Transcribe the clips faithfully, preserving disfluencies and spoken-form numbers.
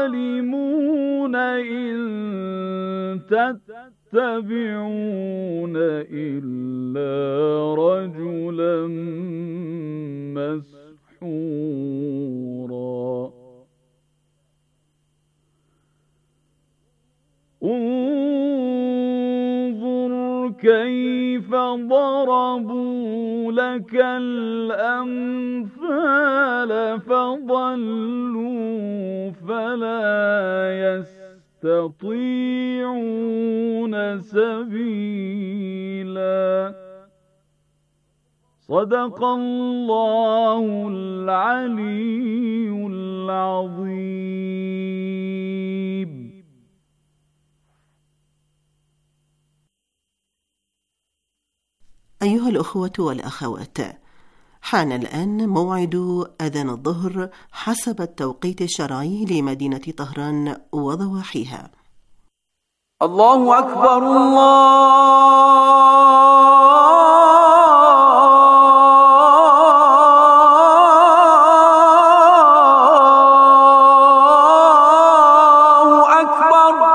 الظالمون إن تتبعون إلا رجلا مسحورا انظر كيف ضربوا لك الأمثال فضلوا فلا يستطيعون سبيلا. صدق الله العلي العظيم. أيها الأخوة والأخوات، حان الآن موعد أذان الظهر حسب التوقيت الشرعي لمدينة طهران وضواحيها. الله أكبر الله أكبر.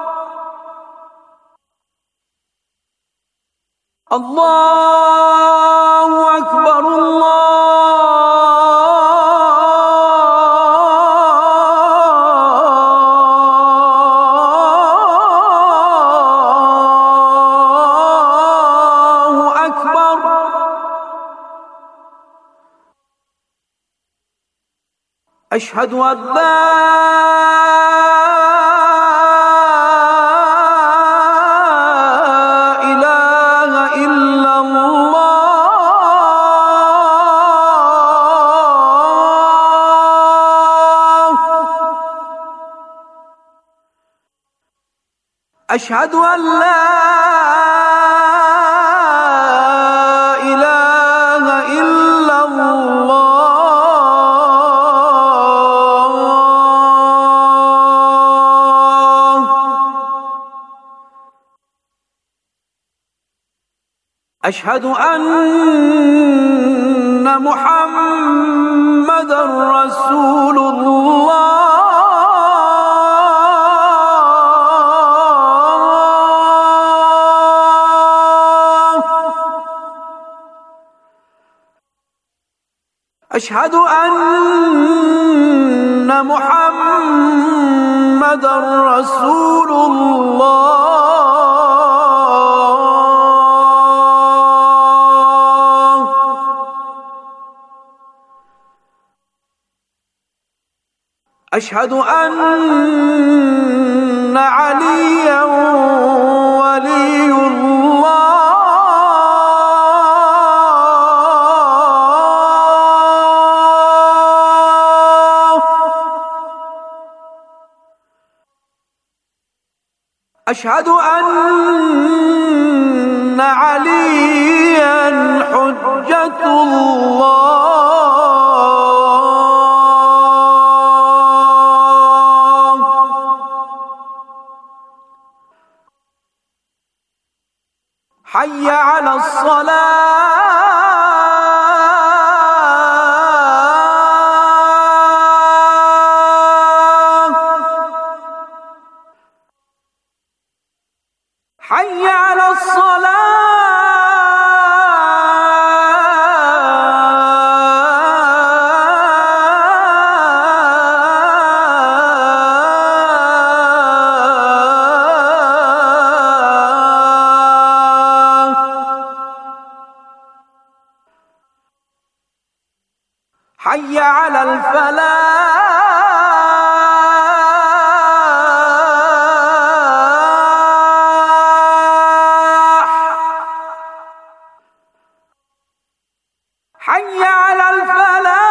الله أكبر الله أكبر. أشهد أن لا أشهد أن لا إله إلا الله. أشهد أن محمدًا رسول الله. أشهد أن محمدًا رسول الله. أشهد أن عليًا ولي الله. أشهد أن عليا حجة الله. حي على الصلاة. حي على الصلاة. حي على الفلاح. حي على الفلاح.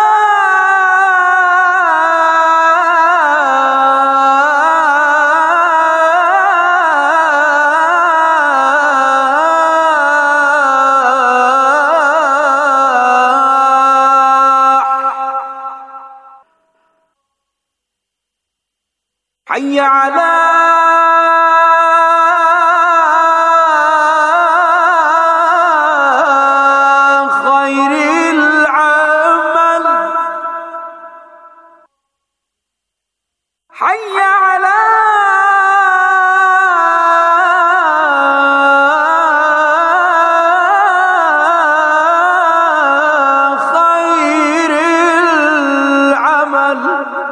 حي على خير العمل. حي حي على خير العمل.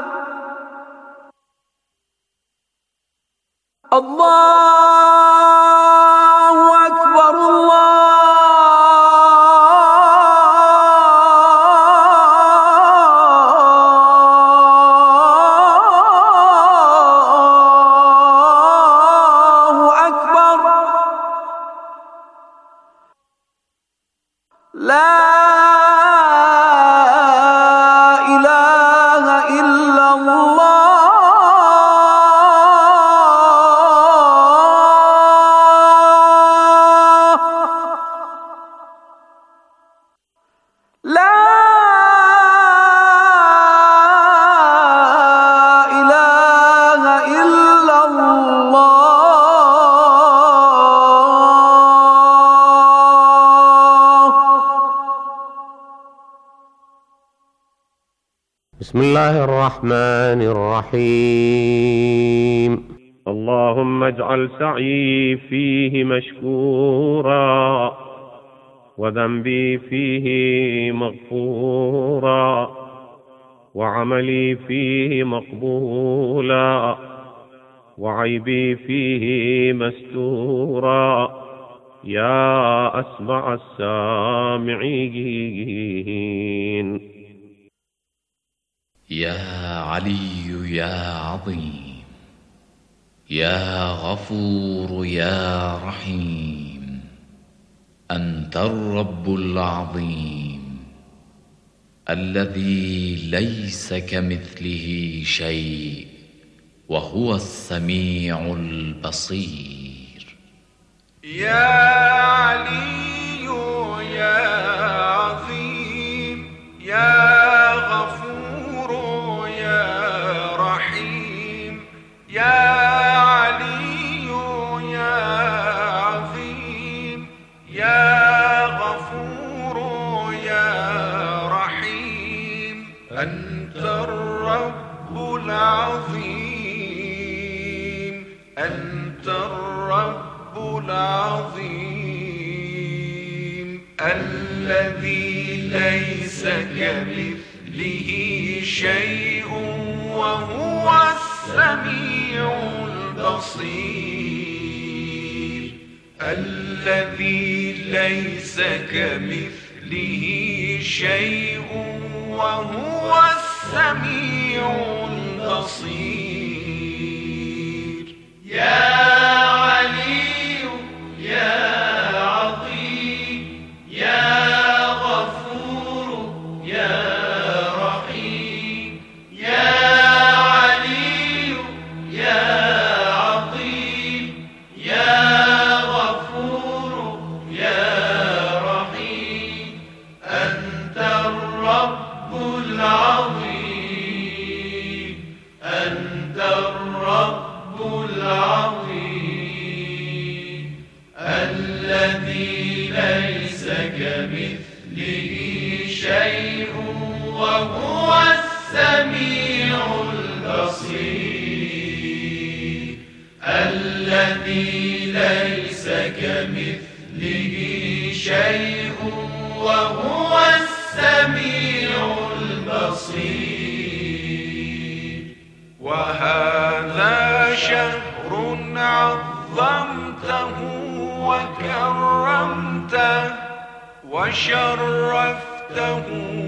الله أكبر الله أكبر. لا إله إلا الله. لا إله إلا الله. بسم الله الرحمن الرحيم. اللهم اجعل سعي فيه مشكورا وذنبي فيه مغفورا وعملي فيه مقبولا وعيبي فيه مستورا يا أسمع السامعين. يا علي يا عظيم يا غفور يا رحيم، أنت الرب العظيم الذي ليس كمثله شيء وهو السميع البصير. يا علي يا عظيم يا غفور يا رحيم. يا علي يا عظيم يا غفور يا رحيم، أنت الرب العظيم أنت الرب العظيم الذي ليس كمثله شيء وهو السميع البصير. الذي ليس كمثله شيء وهو السميع البصير. يا علي يا عظيم يا غفور يا رحيم. يا علي يا عظيم يا غفور يا رحيم، أنت الرب العظيم أنت الرب العظيم الذي ليس كمثله شيء وهو السميع البصير. الذي ليس كمثله شيء وهو السميع البصير. وهذا شهر عظمته وكرمته وشرفته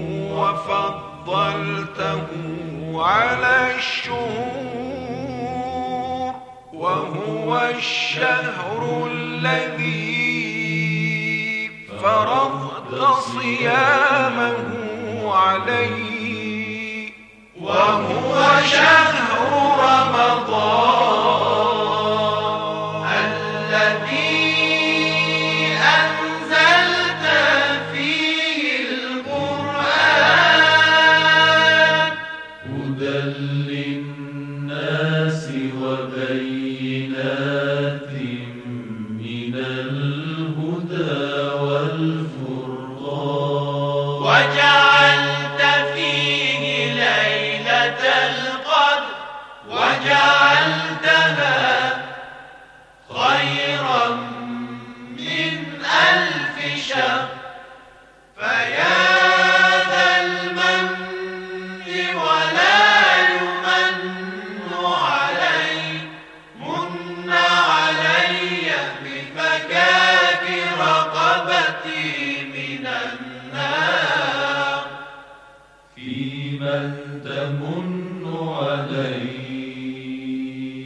وفضلته على الشهور، وهو الشهر الذي فرضت صيامه عليه، وهو شهر رمضان الذي أنزلت فيه القرآن هدى للناس وبينات من الهدى والفرقان، وجعلت فيه ليلة القدر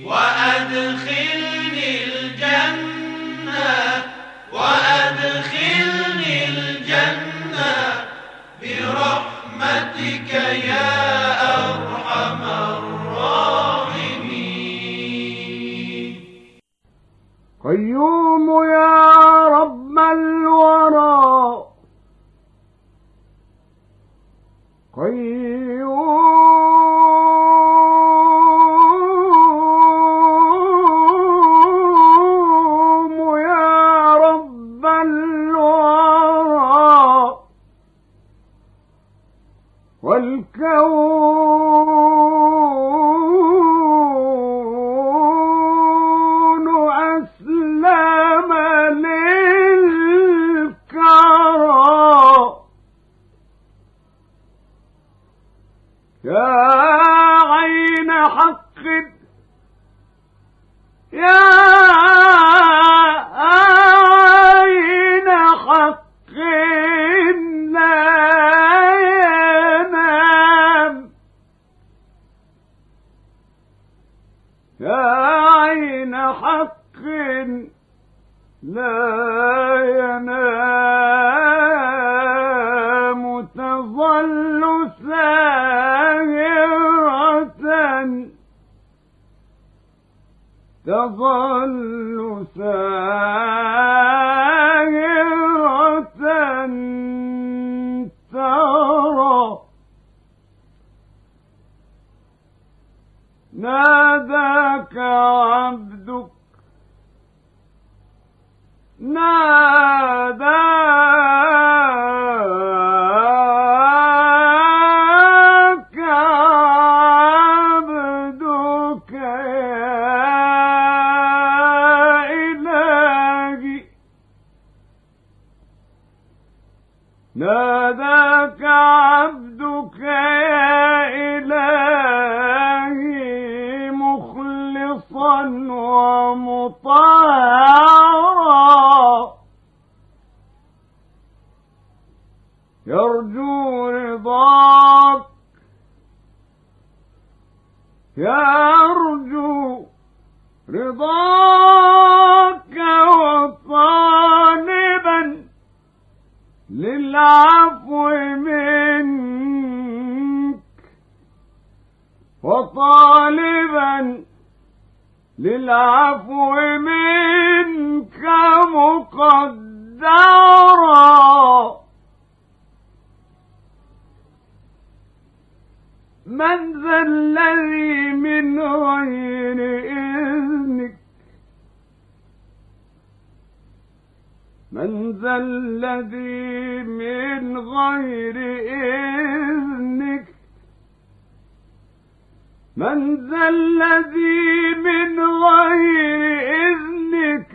وأدخلني الجنة وأدخلني الجنة برحمتك يا أرحم الراحمين. قيوم يا رب الورى قيوم يا رب الورى والكون أسلم للكرى يا عين حق يا عين حق لا ينام يا عين حق لا ينام تظل ساهرة تظل ساهرة ترى ناداك عبدك ناداك عبدك يا إلهي ناداك عبدك يا إلهي مخلصا ومطهرا يرجو رضاك يرجو رضاك وطالبا للعفو منك وطالبا للعفو منك مقدرا من ذا الذي من غير إذنك من ذا الذي من غير إذنك من ذا الذي من غير إذنك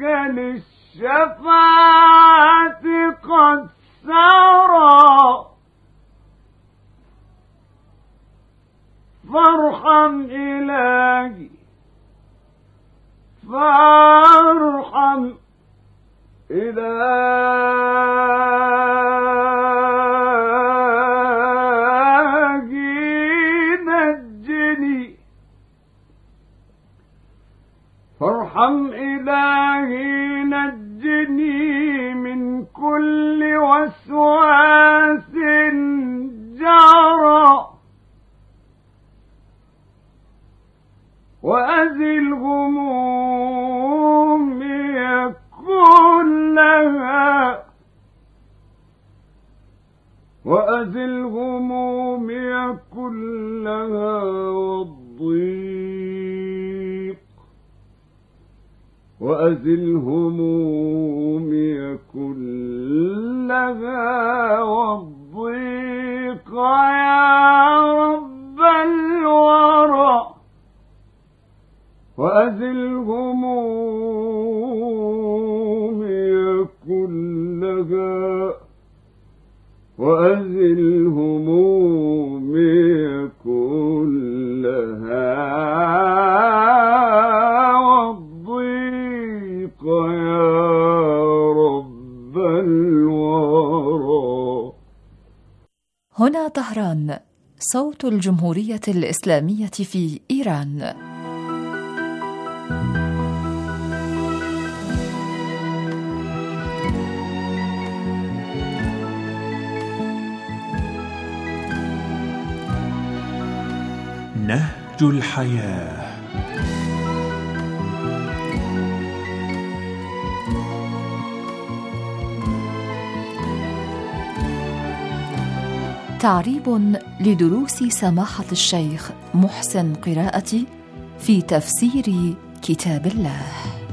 للشفاعة قد سرى فارحم إلهي فارحم إلهي نجني فارحم إلهي نجني من كل وسواس جرى وأزل همومي كلها وأزل همومي كلها والضيق وأزل همومي كلها والضيق يا رب الورى وأزل همومي كلها وأزل همومي كلها والضيق يا رب الورى. هنا طهران، صوت الجمهورية الإسلامية في إيران. نهج الحياة. تعريب لدروس سماحة الشيخ محسن قراءتي في تفسير كتاب الله.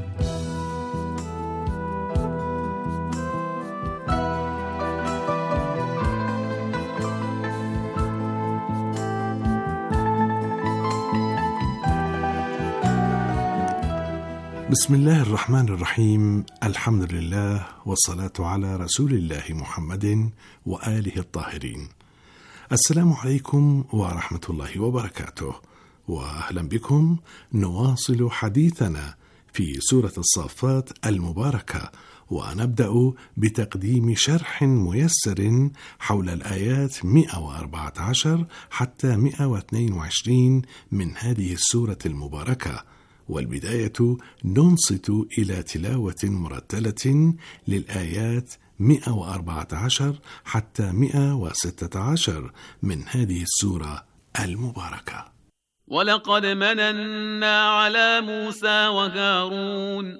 بسم الله الرحمن الرحيم. الحمد لله والصلاة على رسول الله محمد وآله الطاهرين. السلام عليكم ورحمة الله وبركاته، وأهلا بكم. نواصل حديثنا في سورة الصافات المباركة، ونبدأ بتقديم شرح ميسر حول الآيات مئة وأربعة عشر حتى مئة واثنين وعشرين من هذه السورة المباركة. والبداية ننصت إلى تلاوة مرتلة للآيات مئة وأربعة عشر حتى مئة وستة عشر من هذه السورة المباركة. ولقد مننا على موسى وهارون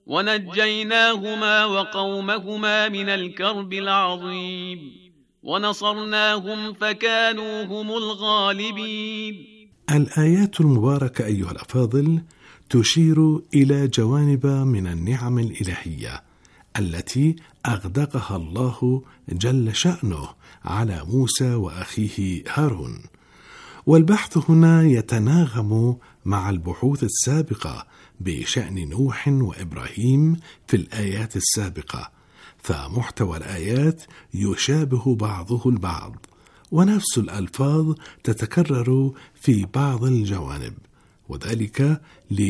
ونجيناهما وقومهما من الكرب العظيم ونصرناهم فكانوا هم الغالبين. الآيات المباركة أيها الأفاضل تشير إلى جوانب من النعم الإلهية التي أغدقها الله جل شأنه على موسى وأخيه هارون، والبحث هنا يتناغم مع البحوث السابقة بشأن نوح وإبراهيم في الآيات السابقة، فمحتوى الآيات يشابه بعضه البعض، ونفس الألفاظ تتكرر في بعض الجوانب، وذلك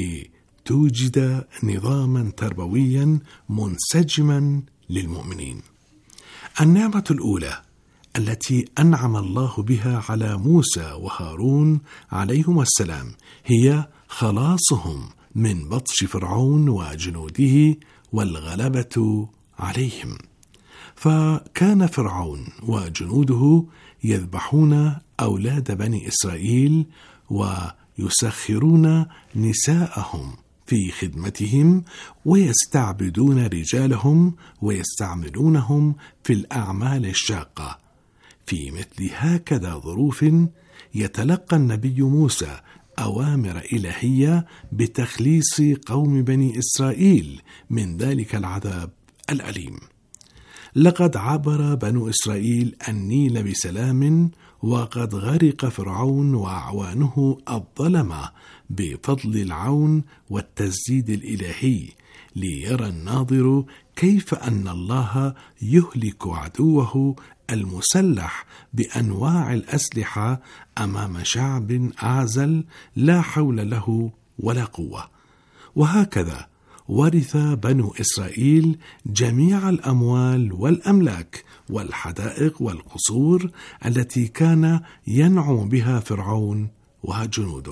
لتوجد نظاما تربويا منسجما للمؤمنين. النعمة الأولى التي أنعم الله بها على موسى وهارون عليهما السلام هي خلاصهم من بطش فرعون وجنوده والغلبة عليهم، فكان فرعون وجنوده يذبحون أولاد بني إسرائيل ويسخرون نساءهم في خدمتهم ويستعبدون رجالهم ويستعملونهم في الأعمال الشاقة. في مثل هكذا ظروف يتلقى النبي موسى أوامر إلهية بتخليص قوم بني إسرائيل من ذلك العذاب الأليم. لقد عبر بنو إسرائيل النيل بسلام، وقد غرق فرعون وأعوانه الظلمة بفضل العون والتسديد الإلهي، ليرى الناظر كيف أن الله يهلك عدوه المسلح بأنواع الأسلحة أمام شعب أعزل لا حول له ولا قوة. وهكذا ورث بنو إسرائيل جميع الأموال والأملاك والحدائق والقصور التي كان ينعم بها فرعون وجنوده.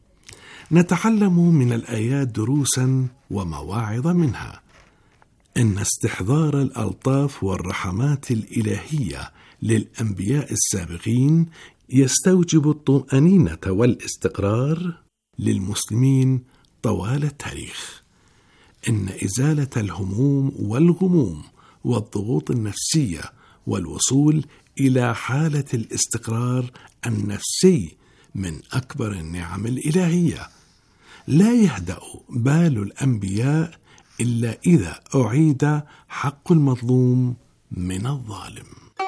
نتعلم من الآيات دروسا ومواعظ منها. إن استحضار الألطاف والرحمات الإلهية للأنبياء السابقين يستوجب الطمأنينة والاستقرار للمسلمين طوال التاريخ. إن إزالة الهموم والغموم والضغوط النفسية والوصول إلى حالة الاستقرار النفسي من أكبر النعم الإلهية. لا يهدأ بال الأنبياء إلا إذا أعيد حق المظلوم من الظالم.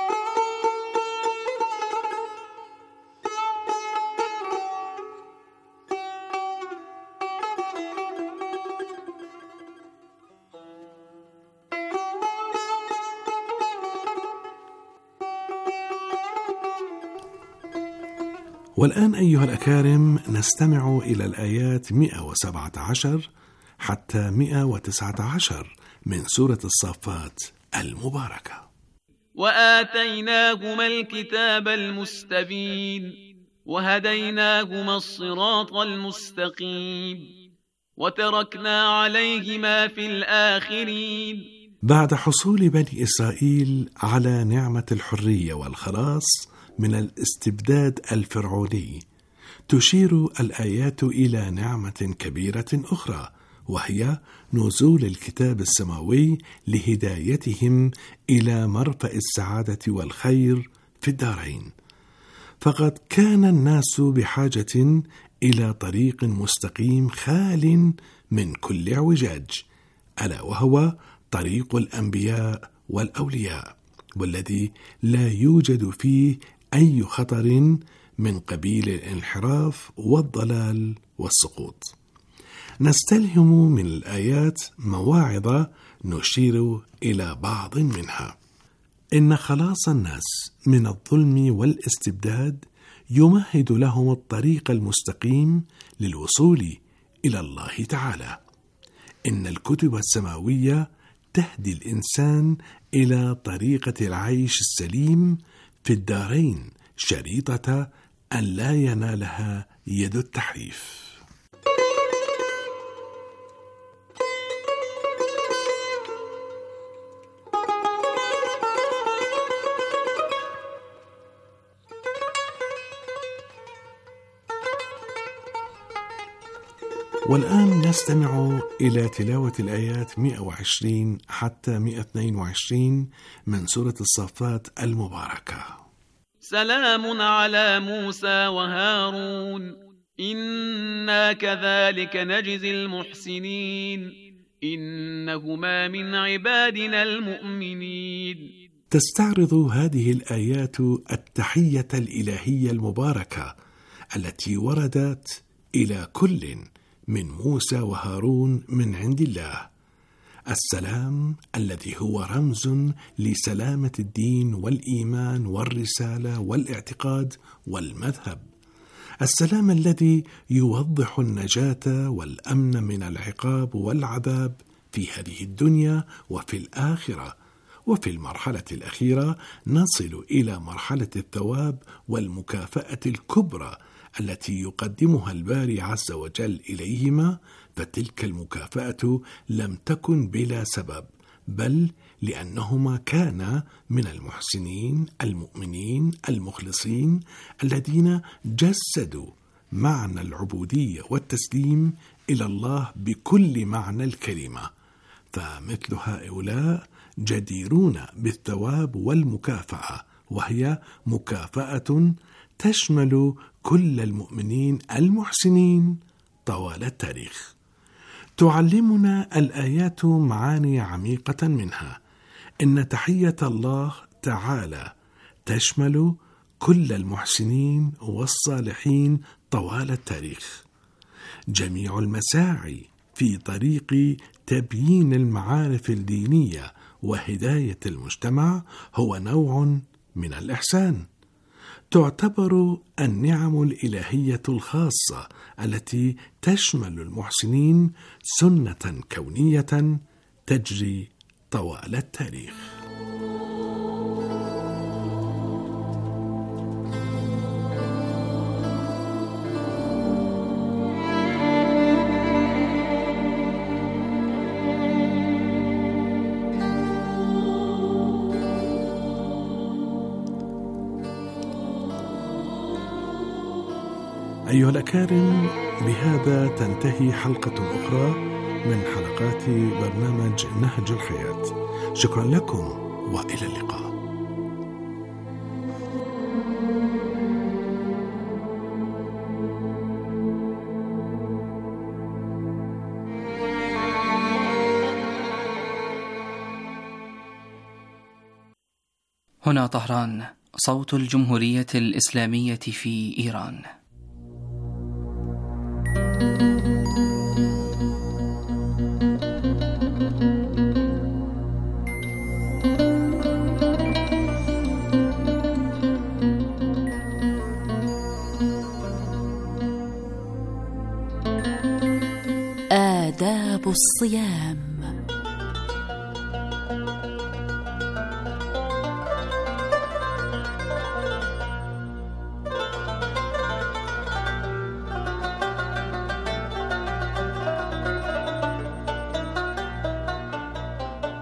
والآن أيها الأكارم نستمع إلى الآيات مئة وسبعة عشر حتى مئة وتسعة عشر من سورة الصافات المباركة. وآتيناهما الكتاب المستبين وهديناهما الصراط المستقيم وتركنا عليهما في الآخرين. بعد حصول بني إسرائيل على نعمة الحرية والخلاص من الاستبداد الفرعوني، تشير الآيات إلى نعمة كبيرة أخرى، وهي نزول الكتاب السماوي لهدايتهم إلى مرفأ السعادة والخير في الدارين. فقد كان الناس بحاجة إلى طريق مستقيم خال من كل اعوجاج، ألا وهو طريق الأنبياء والأولياء، والذي لا يوجد فيه أي خطر من قبيل الانحراف والضلال والسقوط. نستلهم من الآيات مواعظ نشير إلى بعض منها. إن خلاص الناس من الظلم والاستبداد يمهد لهم الطريق المستقيم للوصول إلى الله تعالى. إن الكتب السماوية تهدي الإنسان إلى طريقة العيش السليم في الدارين، شريطة أن لا ينالها يد التحريف. والآن نستمع إلى تلاوة الآيات مئة وعشرين حتى مئة واثنين وعشرين من سورة الصافات المباركة. سلام على موسى وهارون إنا كذلك نجزي المحسنين إنهما من عبادنا المؤمنين. تستعرض هذه الآيات التحية الإلهية المباركة التي وردت إلى كل من موسى وهارون من عند الله. السلام الذي هو رمز لسلامة الدين والإيمان والرسالة والاعتقاد والمذهب. السلام الذي يوضح النجاة والأمن من العقاب والعذاب في هذه الدنيا وفي الآخرة. وفي المرحلة الأخيرة نصل إلى مرحلة الثواب والمكافأة الكبرى التي يقدمها الباري عز وجل إليهما، فتلك المكافأة لم تكن بلا سبب، بل لأنهما كانا من المحسنين المؤمنين المخلصين الذين جسدوا معنى العبودية والتسليم إلى الله بكل معنى الكلمة. فمثل هؤلاء جديرون بالثواب والمكافأة، وهي مكافأة تشمل كل المؤمنين المحسنين طوال التاريخ. تعلمنا الآيات معاني عميقة منها. إن تحية الله تعالى تشمل كل المحسنين والصالحين طوال التاريخ. جميع المساعي في طريق تبيين المعارف الدينية وهداية المجتمع هو نوع من الإحسان. تعتبر النعم الإلهية الخاصة التي تشمل المحسنين سنة كونية تجري طوال التاريخ. أيها الأكارم، بهذا تنتهي حلقة أخرى من حلقات برنامج نهج الحياة. شكرا لكم وإلى اللقاء. هنا طهران، صوت الجمهورية الإسلامية في إيران. آداب الصيام.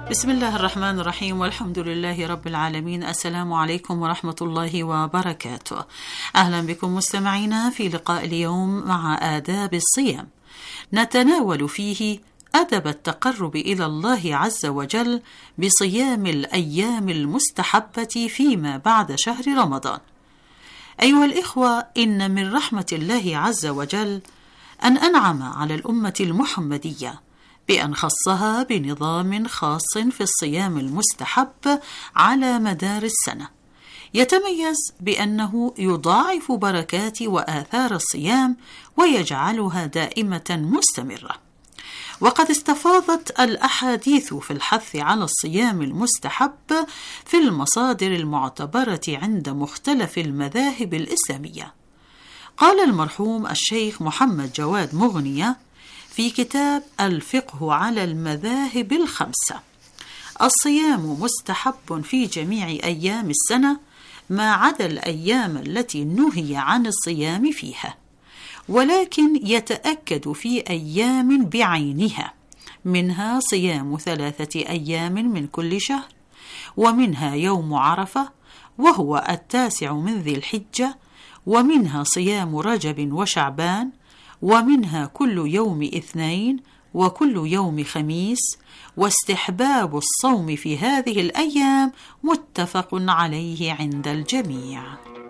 بسم الله الرحمن الرحيم، والحمد لله رب العالمين. السلام عليكم ورحمة الله وبركاته. أهلا بكم مستمعينا في لقاء اليوم مع آداب الصيام، نتناول فيه أدب التقرب إلى الله عز وجل بصيام الأيام المستحبة فيما بعد شهر رمضان. أيها الإخوة، إن من رحمة الله عز وجل أن أنعم على الأمة المحمدية بأن خصها بنظام خاص في الصيام المستحب على مدار السنة، يتميز بأنه يضاعف بركات وآثار الصيام ويجعلها دائمة مستمرة. وقد استفاضت الأحاديث في الحث على الصيام المستحب في المصادر المعتبرة عند مختلف المذاهب الإسلامية. قال المرحوم الشيخ محمد جواد مغنية في كتاب الفقه على المذاهب الخمسة: الصيام مستحب في جميع أيام السنة ما عدا الأيام التي نهي عن الصيام فيها، ولكن يتأكد في أيام بعينها، منها صيام ثلاثة أيام من كل شهر، ومنها يوم عرفة وهو التاسع من ذي الحجة، ومنها صيام رجب وشعبان، ومنها كل يوم اثنين وكل يوم خميس. واستحباب الصوم في هذه الأيام متفق عليه عند الجميع.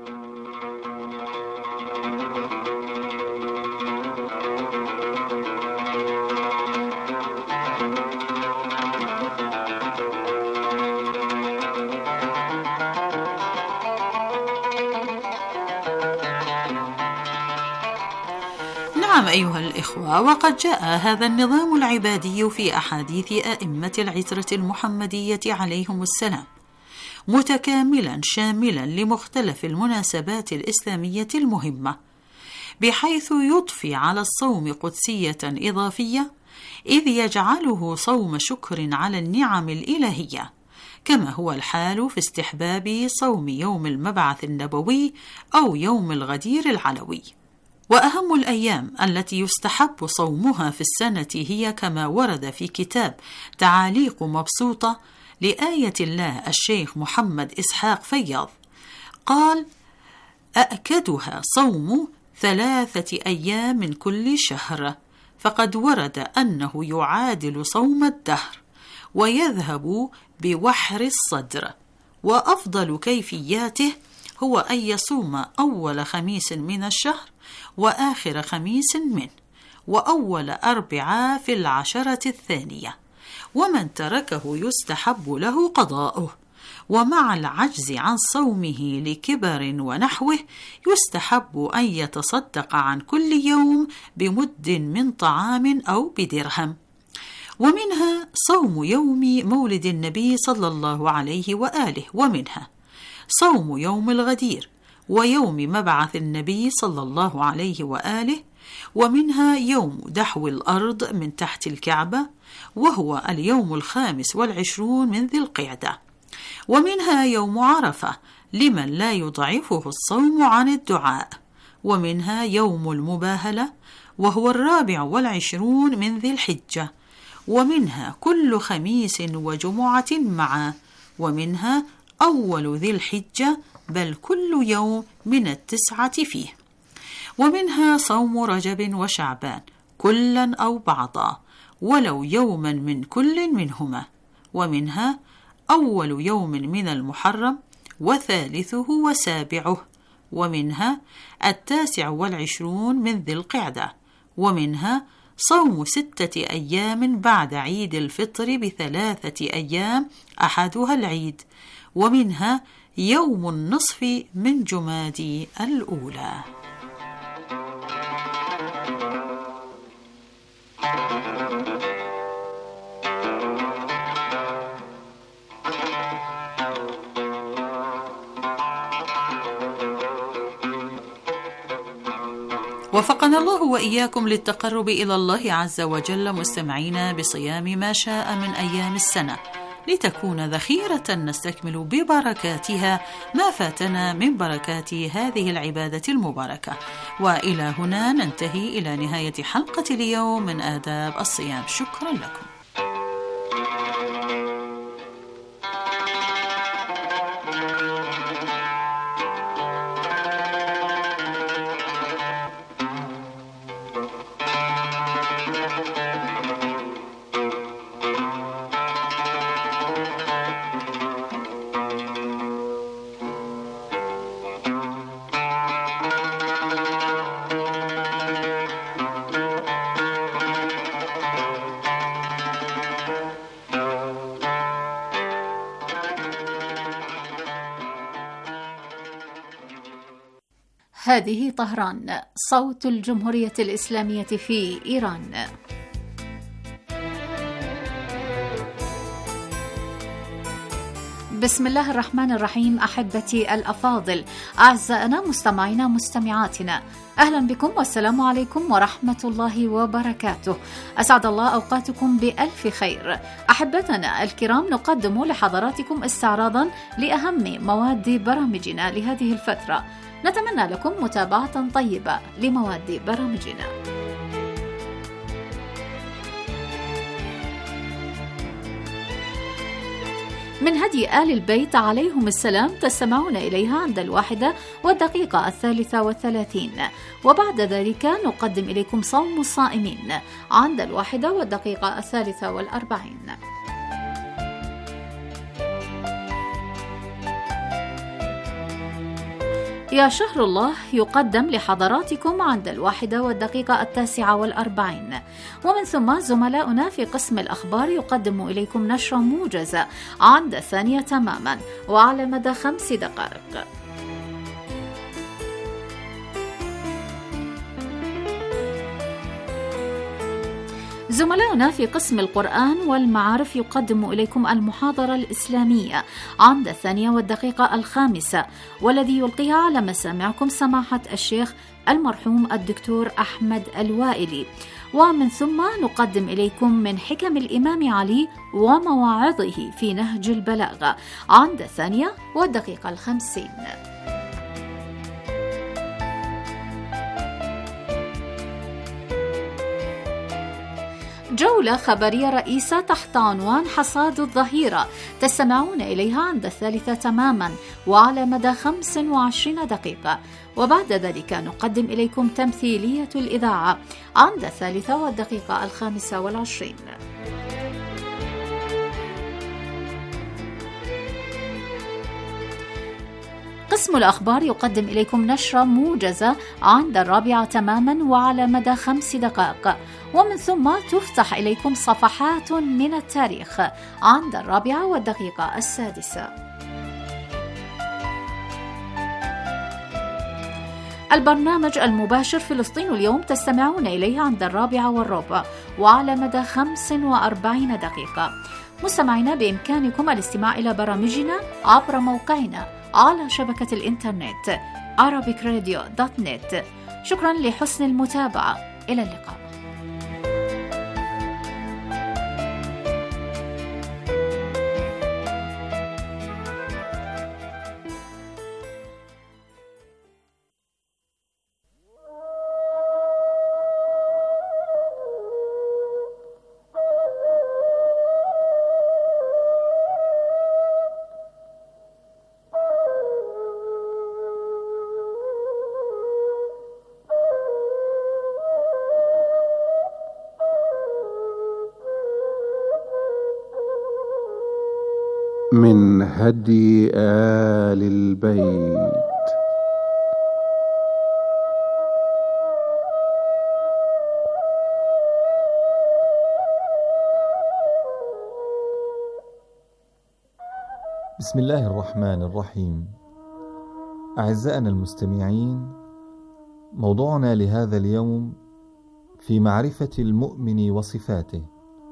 نعم أيها الإخوة، وقد جاء هذا النظام العبادي في أحاديث أئمة العترة المحمدية عليهم السلام، متكاملا شاملا لمختلف المناسبات الإسلامية المهمة، بحيث يضفي على الصوم قدسية إضافية، إذ يجعله صوم شكر على النعم الإلهية، كما هو الحال في استحباب صوم يوم المبعث النبوي أو يوم الغدير العلوي. وأهم الأيام التي يستحب صومها في السنة هي كما ورد في كتاب تعاليق مبسوطة لآية الله الشيخ محمد إسحاق فياض، قال: أأكدها صوم ثلاثة أيام من كل شهر، فقد ورد أنه يعادل صوم الدهر ويذهب بوحر الصدر، وأفضل كيفياته هو أن يصوم أول خميس من الشهر وآخر خميس منه، وأول أربعاء في العشرة الثانية، ومن تركه يستحب له قضاؤه، ومع العجز عن صومه لكبر ونحوه يستحب أن يتصدق عن كل يوم بمد من طعام أو بدرهم. ومنها صوم يوم مولد النبي صلى الله عليه وآله، ومنها صوم يوم الغدير ويوم مبعث النبي صلى الله عليه وآله، ومنها يوم دحو الأرض من تحت الكعبة وهو اليوم الخامس والعشرون من ذي القعدة، ومنها يوم عرفة لمن لا يضعفه الصوم عن الدعاء، ومنها يوم المباهلة وهو الرابع والعشرون من ذي الحجة، ومنها كل خميس وجمعة معا، ومنها أول ذي الحجة بل كل يوم من التسعة فيه، ومنها صوم رجب وشعبان كلا أو بعضا ولو يوما من كل منهما، ومنها أول يوم من المحرم وثالثه وسابعه، ومنها التاسع والعشرون من ذي القعدة، ومنها صوم ستة أيام بعد عيد الفطر بثلاثة أيام أحدها العيد، ومنها يوم النصف من جمادي الأولى. وفقنا الله وإياكم للتقرب إلى الله عز وجل مستمعين بصيام ما شاء من أيام السنة، لتكون ذخيرة نستكمل ببركاتها ما فاتنا من بركات هذه العبادة المباركة. وإلى هنا ننتهي إلى نهاية حلقة اليوم من آداب الصيام. شكرا لكم. هذه طهران، صوت الجمهورية الإسلامية في إيران. بسم الله الرحمن الرحيم. أحبتي الأفاضل، أعزائنا مستمعينا مستمعاتنا، أهلا بكم والسلام عليكم ورحمة الله وبركاته. أسعد الله أوقاتكم بألف خير. أحبتنا الكرام، نقدم لحضراتكم استعراضا لأهم مواد برامجنا لهذه الفترة. نتمنى لكم متابعة طيبة لمواد برامجنا. من هدي آل البيت عليهم السلام تستمعون إليها عند الواحدة والدقيقة الثالثة والثلاثين، وبعد ذلك نقدم إليكم صوم الصائمين عند الواحدة والدقيقة الثالثة والأربعين. يا شهر الله يقدم لحضراتكم عند الواحدة والدقيقة التاسعة والأربعين، ومن ثم زملاؤنا في قسم الأخبار يقدم إليكم نشرة موجزة عند الثانية تماما وعلى مدى خمس دقائق. زملاؤنا في قسم القرآن والمعارف يقدم إليكم المحاضرة الإسلامية عند الثانية والدقيقة الخامسة، والذي يلقيها على مسامعكم سماحة الشيخ المرحوم الدكتور أحمد الوائلي. ومن ثم نقدم إليكم من حكم الإمام علي ومواعظه في نهج البلاغة عند الثانية والدقيقة الخمسين. جولة خبرية رئيسة تحت عنوان حصاد الظهيرة تستمعون إليها عند الثالثة تماما وعلى مدى خمس وعشرين دقيقة، وبعد ذلك نقدم إليكم تمثيلية الإذاعة عند الثالثة والدقيقة الخامسة والعشرين. قسم الأخبار يقدم إليكم نشرة موجزة عند الرابعة تماما وعلى مدى خمس دقائق، ومن ثم تفتح إليكم صفحات من التاريخ عند الرابعة والدقيقة السادسة. البرنامج المباشر فلسطين اليوم تستمعون إليه عند الرابعة والربع وعلى مدى خمس وأربعين دقيقة. مستمعينا، بإمكانكم الاستماع إلى برامجنا عبر موقعنا على شبكة الإنترنت arabic radio dot net. شكرا لحسن المتابعة، إلى اللقاء. من هدي آل البيت. بسم الله الرحمن الرحيم. أعزائنا المستمعين، موضوعنا لهذا اليوم في معرفة المؤمن وصفاته.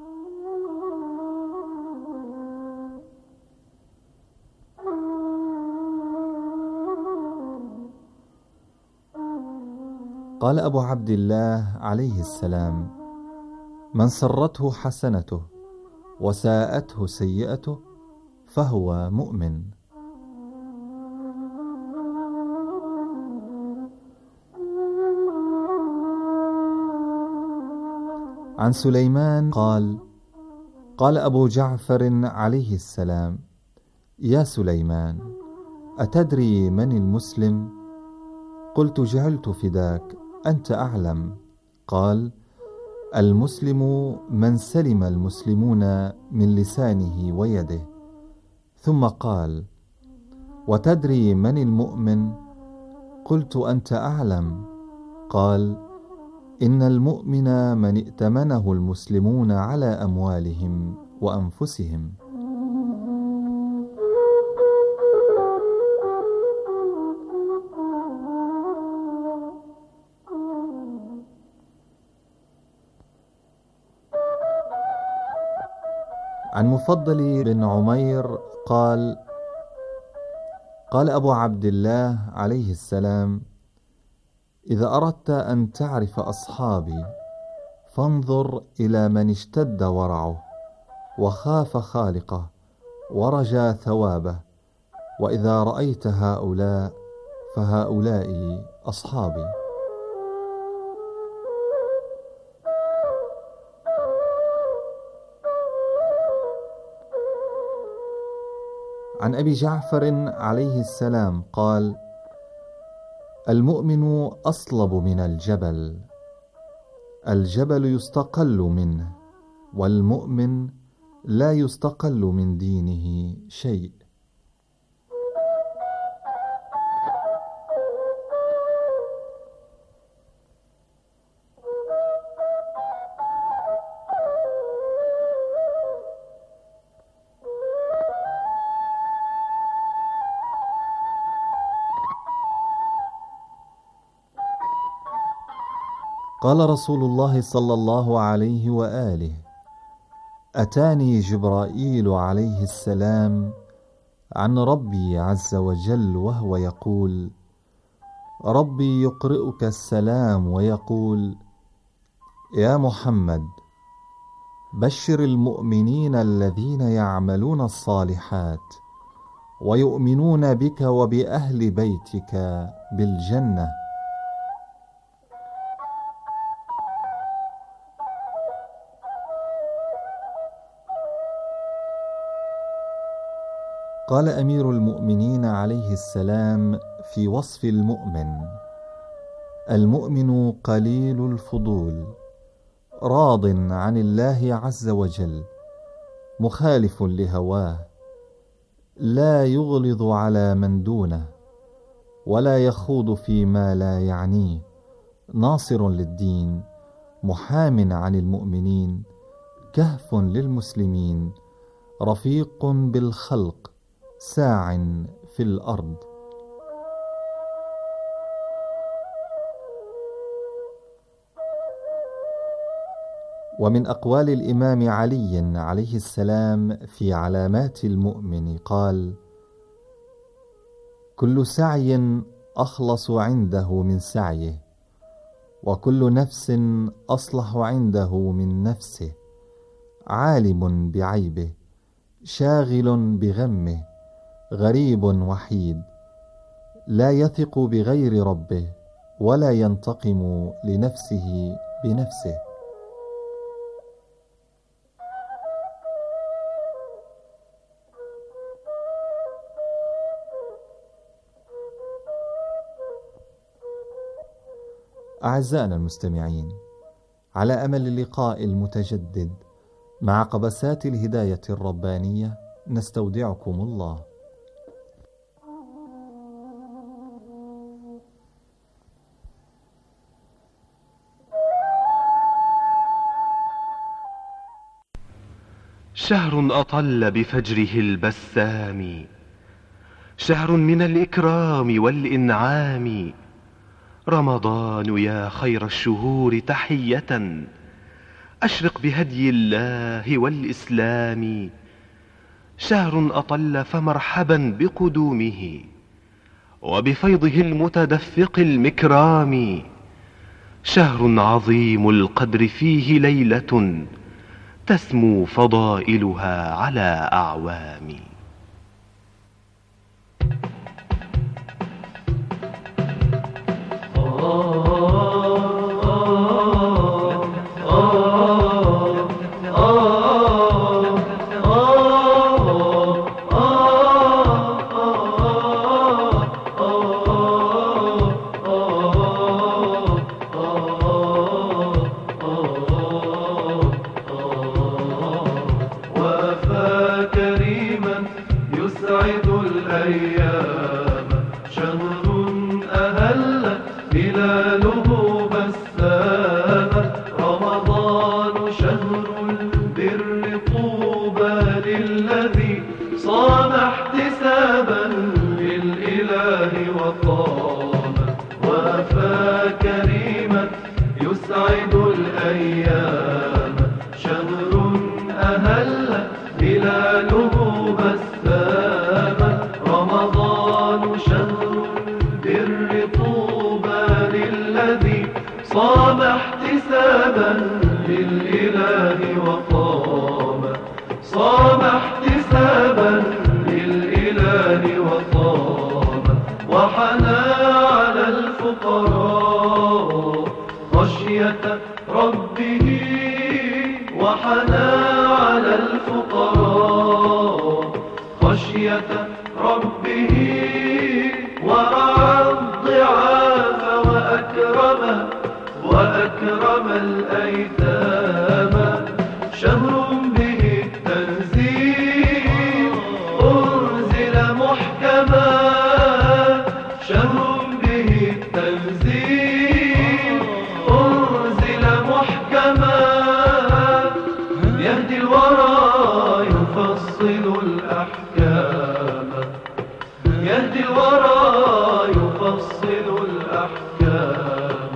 قال أبو عبد الله عليه السلام: من سرته حسنته وساءته سيئته فهو مؤمن. عن سليمان قال: قال أبو جعفر عليه السلام: يا سليمان، أتدري من المسلم؟ قلت: جعلت فداك، أنت أعلم. قال: المسلم من سلم المسلمون من لسانه ويده. ثم قال: وتدري من المؤمن؟ قلت: أنت أعلم. قال: إن المؤمن من ائتمنه المسلمون على أموالهم وأنفسهم. عن مفضل بن عمير قال: قال أبو عبد الله عليه السلام: إذا أردت أن تعرف أصحابي فانظر إلى من اشتد ورعه وخاف خالقه ورجا ثوابه، وإذا رأيت هؤلاء فهؤلاء أصحابي. عن أبي جعفر عليه السلام قال: المؤمن أصلب من الجبل، الجبل يستقل منه، والمؤمن لا يستقل من دينه شيء. قال رسول الله صلى الله عليه وآله: أتاني جبرائيل عليه السلام عن ربي عز وجل وهو يقول: ربي يقرئك السلام ويقول: يا محمد بشر المؤمنين الذين يعملون الصالحات ويؤمنون بك وبأهل بيتك بالجنة. قال أمير المؤمنين عليه السلام في وصف المؤمن: المؤمن قليل الفضول، راض عن الله عز وجل، مخالف لهواه، لا يغلظ على من دونه، ولا يخوض فيما لا يعنيه، ناصر للدين، محام عن المؤمنين، كهف للمسلمين، رفيق بالخلق، ساع في الأرض. ومن أقوال الإمام علي عليه السلام في علامات المؤمن قال: كل سعي أخلص عنده من سعيه، وكل نفس أصلح عنده من نفسه، عالم بعيبه، شاغل بغمه، غريب وحيد، لا يثق بغير ربه، ولا ينتقم لنفسه بنفسه. أعزائنا المستمعين، على أمل اللقاء المتجدد مع قبسات الهداية الربانية نستودعكم الله. شهر أطل بفجره البسام، شهر من الإكرام والإنعام، رمضان يا خير الشهور تحية، أشرق بهدي الله والإسلام. شهر أطل فمرحبا بقدومه وبفيضه المتدفق المكرام، شهر عظيم القدر فيه ليلة تسمو فضائلها على أعوام. للإله وقام صام احتسابا للإله وقام وحنى على الفقراء خشية ربه وحنى على الفقراء خشية ربه ورعى الضعاف وأكرم وأكرم الأيتام شهر به التنزيل أنزل محكما شهر به التنزيل أنزل محكما يهدي الورى يفصل الأحكام يهدي الورى يفصل الأحكام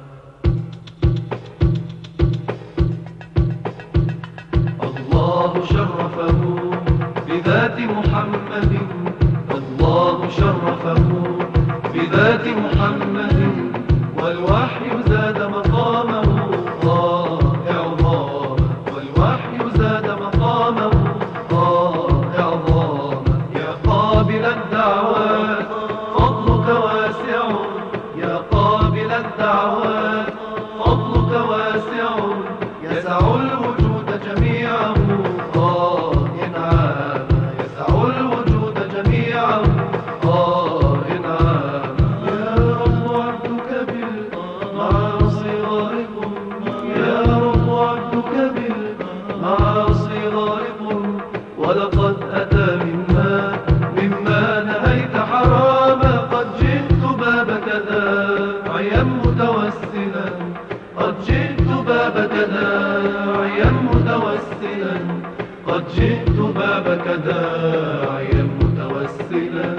الله شرفه بذات محمد الله شرفه بذات محمد والوحي زاد مقامه ضائع ضام والوحي زاد مقامه ضائع ضام يا قابل الدعوات فضلك واسع يا قابل الدعوات فضلك واسع يسع الوجود جميعه قائن عام يسع الوجود جميعه قائن عام يا رب عبدك بالمعاصي غارق يا رب عبدك بالمعاصي غارق ولقد أتى مما مما نهيت حراما قد جئت بابك داعيا متوسلا قد جئت بابك داعيا متوسلا قد جئت بابك داعيا متوسلا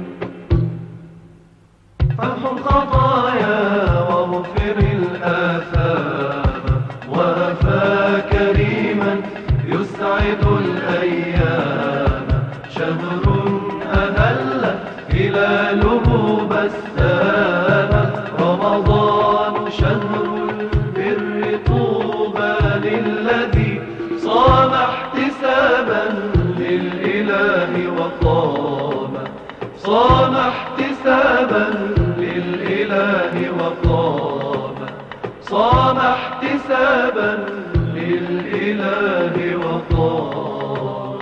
فامحو الخطايا واغفر الآثام وافى كريما يسعد الأيام شهر أهل هلاله بسام رمضان شهر البر طوبى للذي صام احتسابا للإله وقام صام احتسابا للإله وقام صام احتسابا للإله وقام.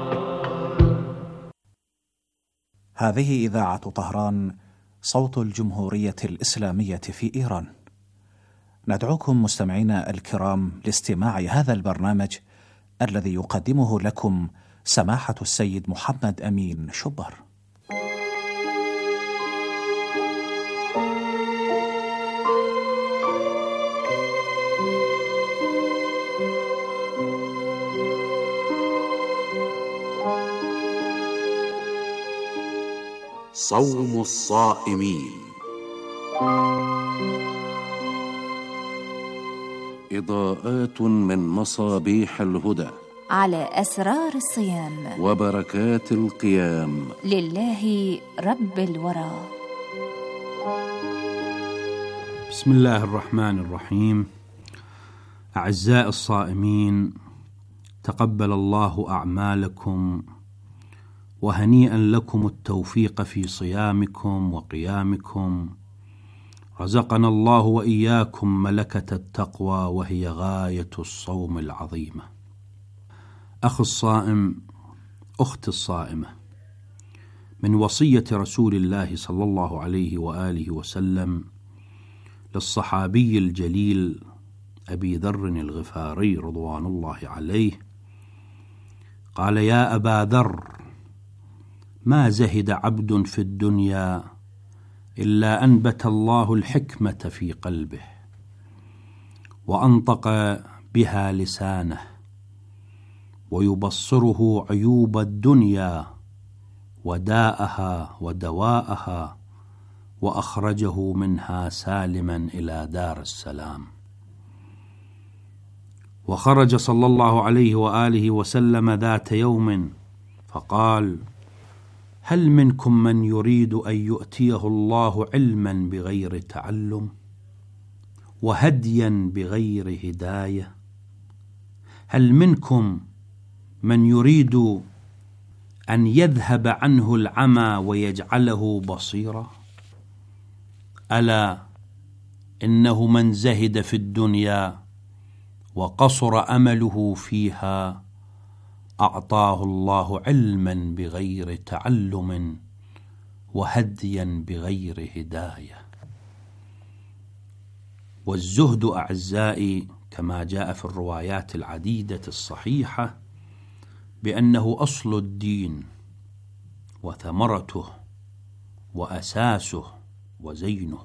هذه إذاعة طهران صوت الجمهورية الإسلامية في إيران. ندعوكم مستمعينا الكرام لاستماع هذا البرنامج الذي يقدمه لكم سماحة السيد محمد أمين شبر. صوم الصائمين. إضاءات من مصابيح الهدى على أسرار الصيام وبركات القيام لله رب الورى. بسم الله الرحمن الرحيم. أعزائي الصائمين، تقبل الله أعمالكم وهنيئا لكم التوفيق في صيامكم وقيامكم. رزقنا الله وإياكم ملكة التقوى وهي غاية الصوم العظيمة. أخ الصائم، أخت الصائمة، من وصية رسول الله صلى الله عليه وآله وسلم للصحابي الجليل أبي ذر الغفاري رضوان الله عليه، قال: يا أبا ذر، ما زهد عبد في الدنيا إلا أنبت الله الحكمة في قلبه وأنطق بها لسانه ويبصره عيوب الدنيا وداءها ودواءها وأخرجه منها سالما إلى دار السلام. وخرج صلى الله عليه وآله وسلم ذات يوم فقال: هل منكم من يريد أن يؤتيه الله علما بغير تعلم وهديا بغير هداية هل منكم من يريد أن يذهب عنه العمى ويجعله بصيرا؟ ألا إنه من زهد في الدنيا وقصر أمله فيها أعطاه الله علما بغير تعلم وهديا بغير هداية. والزهد أعزائي كما جاء في الروايات العديدة الصحيحة بأنه أصل الدين وثمرته وأساسه وزينه.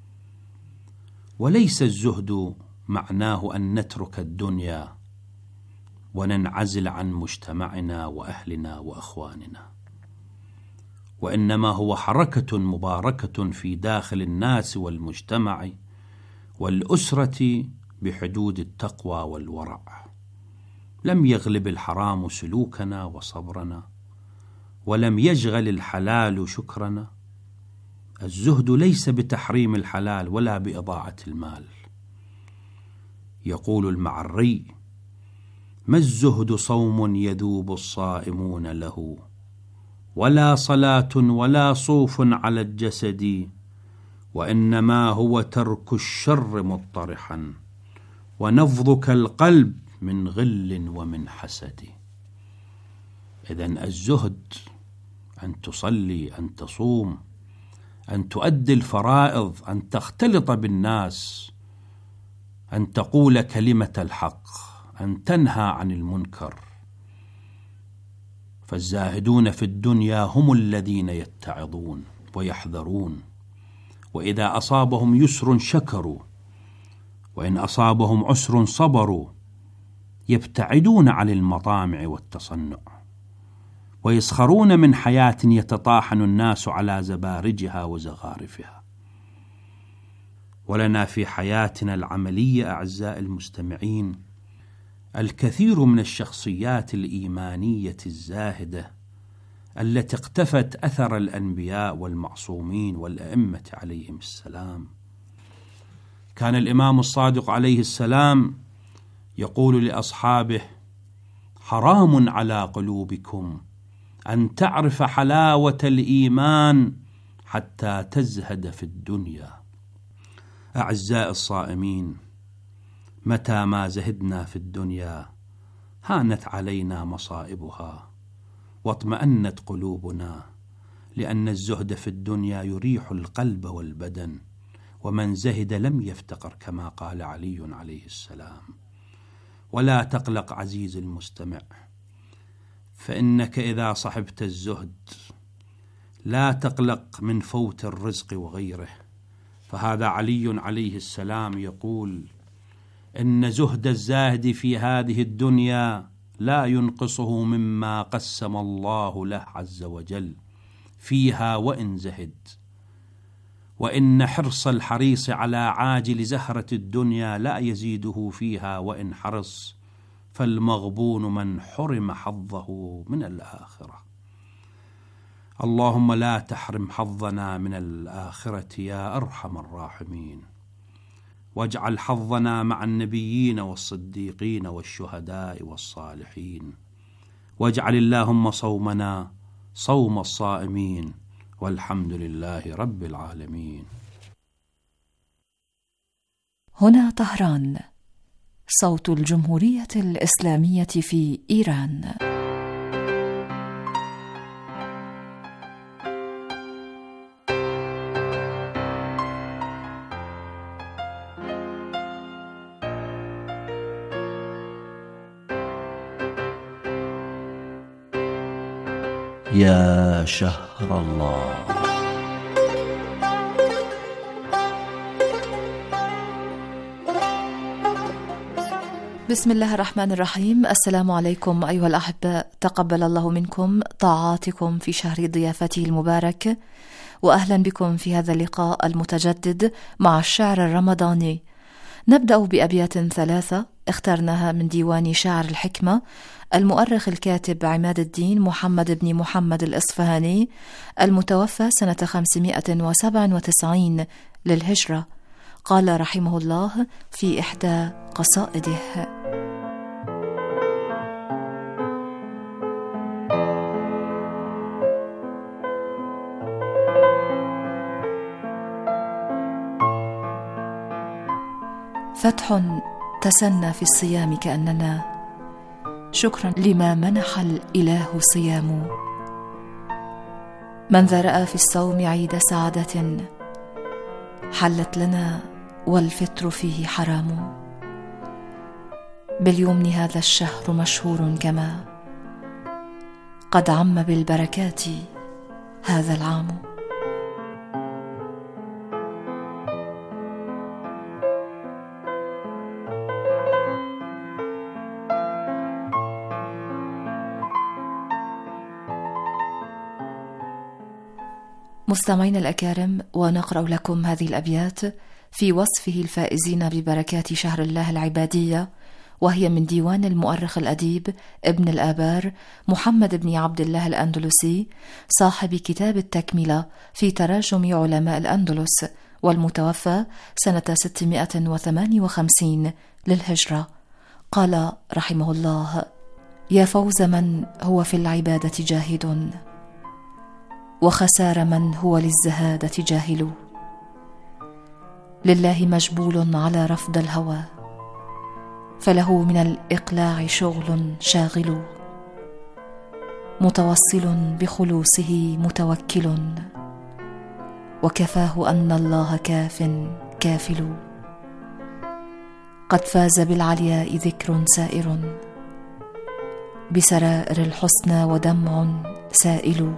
وليس الزهد معناه أن نترك الدنيا وننعزل عن مجتمعنا وأهلنا وأخواننا، وإنما هو حركة مباركة في داخل الناس والمجتمع والأسرة بحدود التقوى والورع. لم يغلب الحرام سلوكنا وصبرنا، ولم يشغل الحلال شكرنا. الزهد ليس بتحريم الحلال ولا بإضاعة المال. يقول المعري: ما الزهد صوم يذوب الصائمون له، ولا صلاة ولا صوف على الجسد، وإنما هو ترك الشر مطرحا، ونفضك القلب من غل ومن حسد. إذن الزهد أن تصلي، أن تصوم، أن تؤدي الفرائض، أن تختلط بالناس، أن تقول كلمة الحق، أن تنهى عن المنكر. فالزاهدون في الدنيا هم الذين يتعظون ويحذرون، وإذا أصابهم يسر شكروا، وإن أصابهم عسر صبروا، يبتعدون عن المطامع والتصنع، ويسخرون من حياة يتطاحن الناس على زبارجها وزخارفها. ولنا في حياتنا العملية أعزائي المستمعين الكثير من الشخصيات الإيمانية الزاهدة التي اقتفت أثر الأنبياء والمعصومين والأئمة عليهم السلام. كان الإمام الصادق عليه السلام يقول لأصحابه: حرام على قلوبكم أن تعرف حلاوة الإيمان حتى تزهد في الدنيا. أعزائي الصائمين، متى ما زهدنا في الدنيا هانت علينا مصائبها واطمأنت قلوبنا، لأن الزهد في الدنيا يريح القلب والبدن، ومن زهد لم يفتقر كما قال علي عليه السلام. ولا تقلق عزيزي المستمع، فإنك إذا صحبت الزهد لا تقلق من فوت الرزق وغيره. فهذا علي عليه السلام يقول: إن زهد الزاهد في هذه الدنيا لا ينقصه مما قسم الله له عز وجل فيها وإن زهد، وإن حرص الحريص على عاجل زهرة الدنيا لا يزيده فيها وإن حرص، فالمغبون من حرم حظه من الآخرة. اللهم لا تحرم حظنا من الآخرة يا أرحم الراحمين، واجعل حظنا مع النبيين والصديقين والشهداء والصالحين، واجعل اللهم صومنا صوم الصائمين، والحمد لله رب العالمين. هنا طهران، صوت الجمهورية الإسلامية في إيران. يا شهر الله. بسم الله الرحمن الرحيم. السلام عليكم أيها الأحباء، تقبل الله منكم طاعاتكم في شهر ضيافته المبارك، وأهلا بكم في هذا اللقاء المتجدد مع الشعر الرمضاني. نبدأ بأبيات ثلاثة اخترناها من ديوان شعر الحكمة المؤرخ الكاتب عماد الدين محمد بن محمد الإصفهاني المتوفى سنة خمسمائة وسبعة وتسعين للهجرة. قال رحمه الله في إحدى قصائده: فتح تسنى في الصيام كأننا شكرا لما منح الإله صيام. من ذا رأى في الصوم عيد سعادة حلت لنا والفطر فيه حرام. باليمن هذا الشهر مشهور كما قد عم بالبركات هذا العام. مستمعين الأكارم، ونقرأ لكم هذه الأبيات في وصفه الفائزين ببركات شهر الله العبادية، وهي من ديوان المؤرخ الأديب ابن الآبار محمد بن عبد الله الأندلسي صاحب كتاب التكملة في تراجم علماء الأندلس، والمتوفى سنة ستمائة وثمانية وخمسين للهجرة. قال رحمه الله: يا فوز من هو في العبادة جاهد، وخسار من هو للزهادة جاهل. لله مجبول على رفض الهوى، فله من الإقلاع شغل شاغل. متوصل بخلوصه متوكل، وكفاه أن الله كاف كافل. قد فاز بالعلياء ذكر سائر، بسرائر الحسنى ودمع سائل.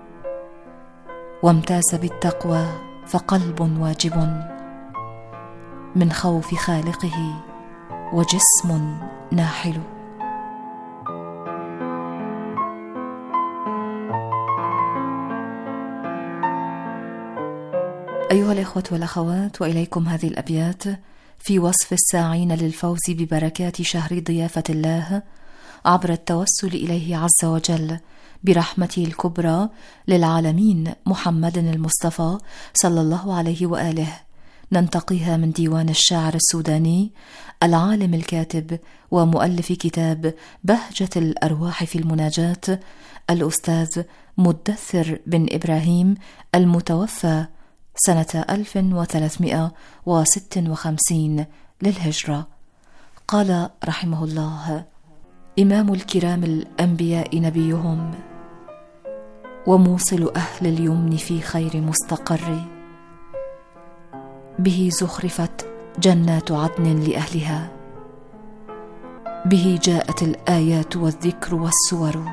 وامتاز بالتقوى فقلب واجب، من خوف خالقه وجسم ناحل. أيها الإخوة والأخوات، وإليكم هذه الأبيات في وصف الساعين للفوز ببركات شهر ضيافة الله عبر التوسل إليه عز وجل برحمته الكبرى للعالمين محمد المصطفى صلى الله عليه وآله. ننتقيها من ديوان الشاعر السوداني العالم الكاتب ومؤلف كتاب بهجة الأرواح في المناجاة الأستاذ مدثر بن إبراهيم المتوفى سنة ألف وثلاثمائة وستة وخمسين للهجرة. قال رحمه الله: إمام الكرام الأنبياء نبيهم، وموصل أهل اليمن في خير مستقر. به زخرفت جنات عدن لأهلها، به جاءت الآيات والذكر والسور.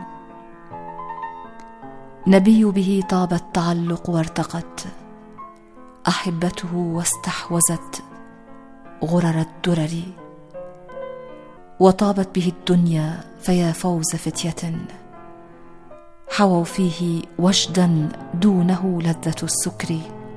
نبي به طاب التعلق وارتقت أحبته، واستحوزت غرر الدرر. وطابت به الدنيا فيا فوز فتية، حووا فيه وجدا دونه لذة السكر.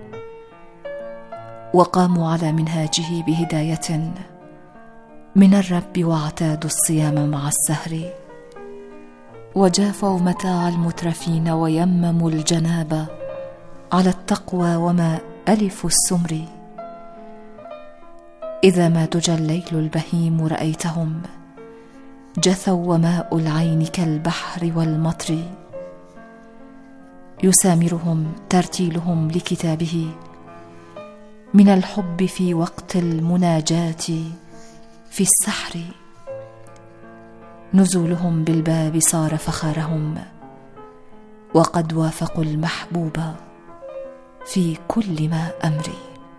وقاموا على منهاجه بهداية من الرب، واعتادوا الصيام مع السهر. وجافوا متاع المترفين، ويمموا الجناب على التقوى، وما ألف السمر. إذا ما دجى الليل البهيم رأيتهم، جثوا وماء العين كالبحر والمطر. يسامرهم ترتيلهم لكتابه من الحب في وقت المناجاة في السحر. نزولهم بالباب صار فخارهم، وقد وافقوا المحبوب في كل ما أمري.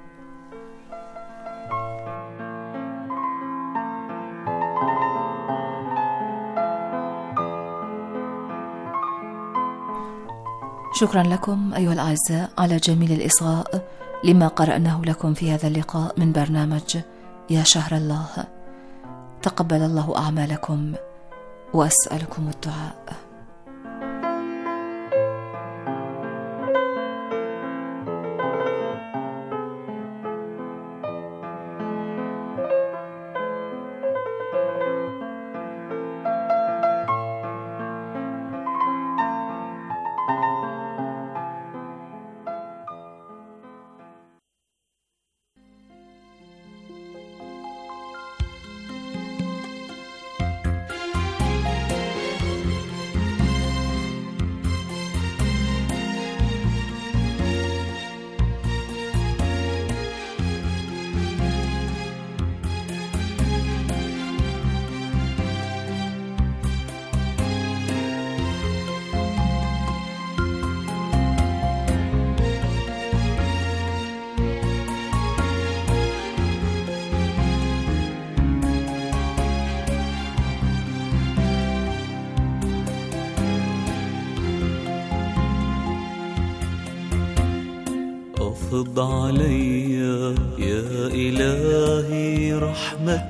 شكرا لكم أيها الأعزاء على جميل الإصغاء لما قرأناه لكم في هذا اللقاء من برنامج يا شهر الله. تقبل الله أعمالكم، وأسألكم الدعاء. أفض علي يا إلهي رحمة،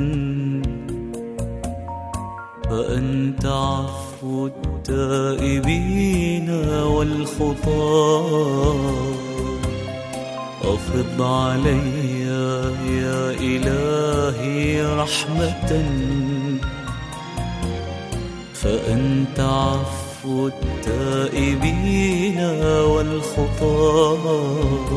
فأنت عفو التائبين والخطاة. أفض علي يا إلهي رحمة، فأنت عفو التائبين والخطاة.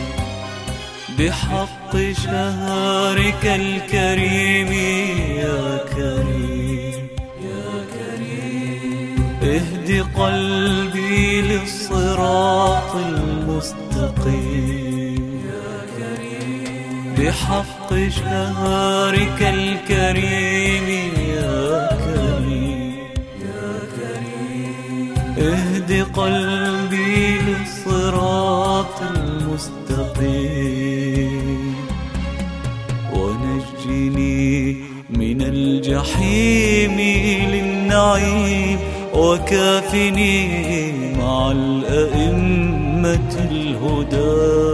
بحق شهرك الكريم يا كريم يا كريم، اهد قلبي للصراط المستقيم يا كريم. بحق شهرك الكريم يا كريم يا كريم، اهد قلبي للصراط المستقيم. ونجني من الجحيم للنعيم، وكافني مع الأئمة الهدى.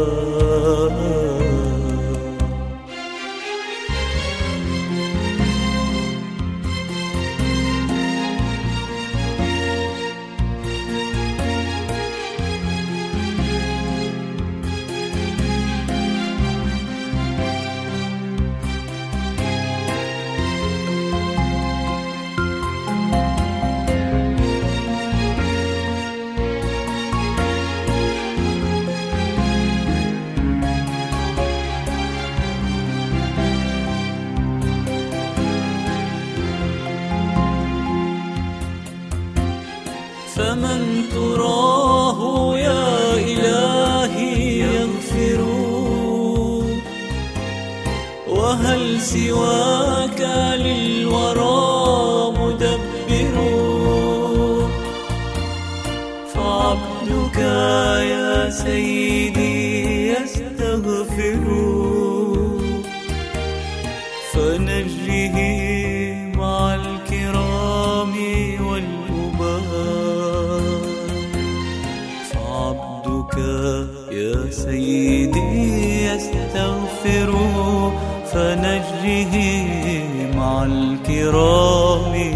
فمن تراه يا إلهي يغفر، وهل سواك للورى مدبر؟ فعبدك يا سيدي يستغفر، فنجه مع الكرام فعبدك يا سيدي يستغفر، فنجه مع الكرام